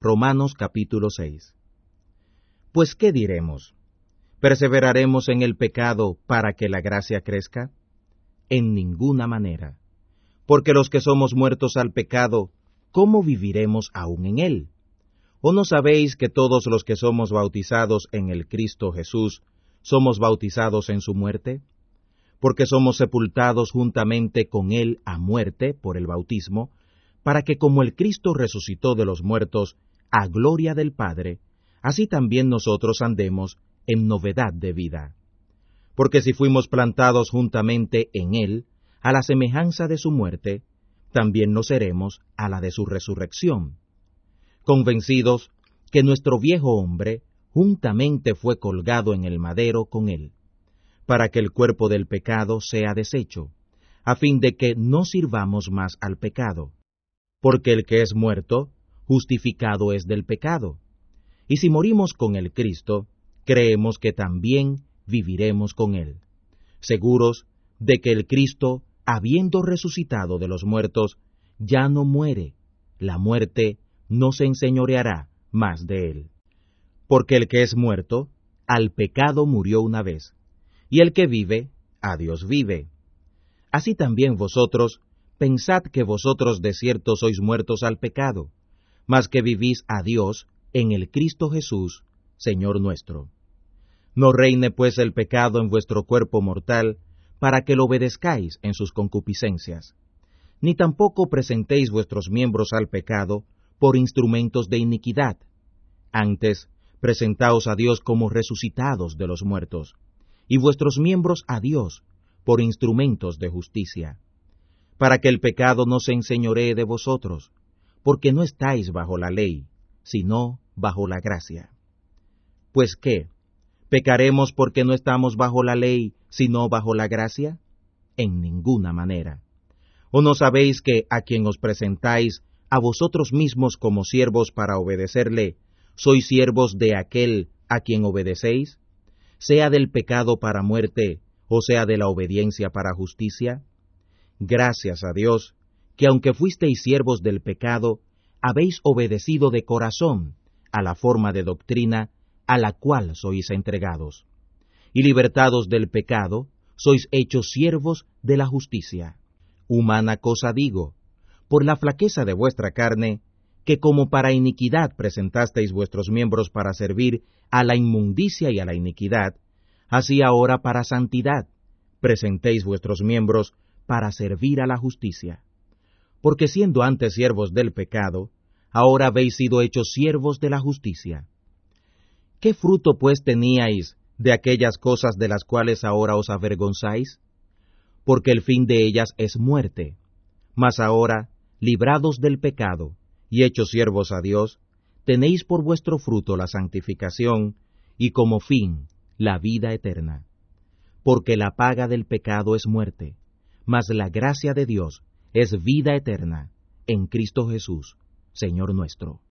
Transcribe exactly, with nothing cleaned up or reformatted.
Romanos capítulo seis. Pues, ¿qué diremos? ¿Perseveraremos en el pecado para que la gracia crezca? En ninguna manera. Porque los que somos muertos al pecado, ¿cómo viviremos aún en él? ¿O no sabéis que todos los que somos bautizados en el Cristo Jesús, somos bautizados en su muerte? Porque somos sepultados juntamente con él a muerte por el bautismo, para que como el Cristo resucitó de los muertos, a gloria del Padre, así también nosotros andemos en novedad de vida. Porque si fuimos plantados juntamente en él, a la semejanza de su muerte, también lo seremos a la de su resurrección, convencidos que nuestro viejo hombre juntamente fue colgado en el madero con él, para que el cuerpo del pecado sea deshecho, a fin de que no sirvamos más al pecado. Porque el que es muerto, justificado es del pecado. Y si morimos con el Cristo, creemos que también viviremos con él, seguros de que el Cristo, habiendo resucitado de los muertos, ya no muere, la muerte no se enseñoreará más de él. Porque el que es muerto, al pecado murió una vez, y el que vive, a Dios vive. Así también vosotros, pensad que vosotros de cierto sois muertos al pecado, mas que vivís a Dios en el Cristo Jesús, Señor nuestro. No reine pues el pecado en vuestro cuerpo mortal, para que lo obedezcáis en sus concupiscencias. Ni tampoco presentéis vuestros miembros al pecado por instrumentos de iniquidad. Antes, presentaos a Dios como resucitados de los muertos, y vuestros miembros a Dios por instrumentos de justicia, para que el pecado no se enseñoree de vosotros, porque no estáis bajo la ley, sino bajo la gracia. Pues ¿qué? ¿Pecaremos porque no estamos bajo la ley, sino bajo la gracia? En ninguna manera. ¿O no sabéis que a quien os presentáis a vosotros mismos como siervos para obedecerle, sois siervos de aquel a quien obedecéis, sea del pecado para muerte, o sea de la obediencia para justicia? Gracias a Dios, que aunque fuisteis siervos del pecado, habéis obedecido de corazón a la forma de doctrina a la cual sois entregados. Y libertados del pecado, sois hechos siervos de la justicia. Humana cosa digo, por la flaqueza de vuestra carne, que como para iniquidad presentasteis vuestros miembros para servir a la inmundicia y a la iniquidad, así ahora para santidad presentéis vuestros miembros para servir a la justicia. Porque siendo antes siervos del pecado, ahora habéis sido hechos siervos de la justicia. ¿Qué fruto pues teníais de aquellas cosas de las cuales ahora os avergonzáis? Porque el fin de ellas es muerte. Mas ahora, librados del pecado y hechos siervos a Dios, tenéis por vuestro fruto la santificación y como fin la vida eterna. Porque la paga del pecado es muerte, mas la gracia de Dios es vida eterna en Cristo Jesús, Señor nuestro.